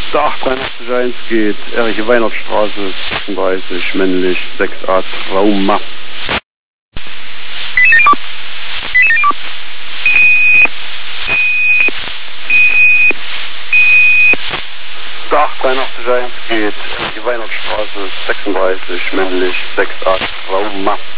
Der 881 geht Erich Weihnachtsstraße 36, männlich, 6a Trauma. Der 881 geht Erich Weihnachtsstraße 36, männlich, 6a Trauma.